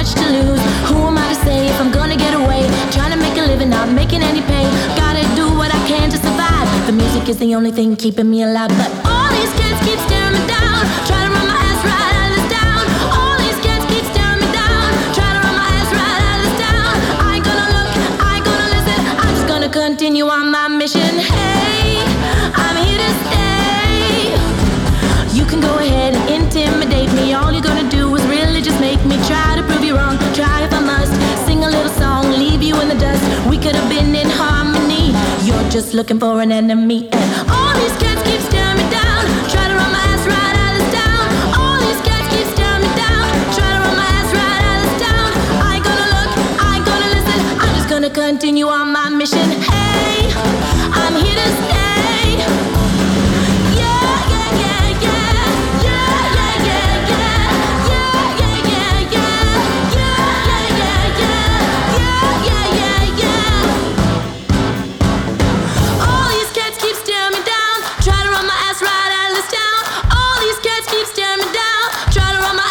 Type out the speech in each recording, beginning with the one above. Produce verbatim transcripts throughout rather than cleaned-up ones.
much to lose. Who am I to say if I'm gonna get away? Trying to make a living, not making any pay. Gotta do what I can to survive. The music is the only thing keeping me alive. But all these kids keep staring me down, trying to run my ass right out of this town. All these kids keep staring me down, trying to run my ass right out of this town. I ain't gonna look, I ain't gonna listen. I'm just gonna continue on my mission. Hey, I'm here to stay. You can go ahead and intimidate me. All you're gonna do is really just make me try to prove you wrong. Try if I must, sing a little song, leave you in the dust. We could have been in harmony. You're just looking for an enemy. And all these kids keep staring me down, try to run my ass right out of this town. All these kids keep staring me down, try to run my ass right out of this town. I ain't gonna look, I ain't gonna listen. I'm just gonna continue on my mission. Hey, I'm here to stay.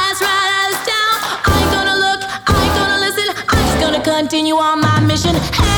Continue on my mission.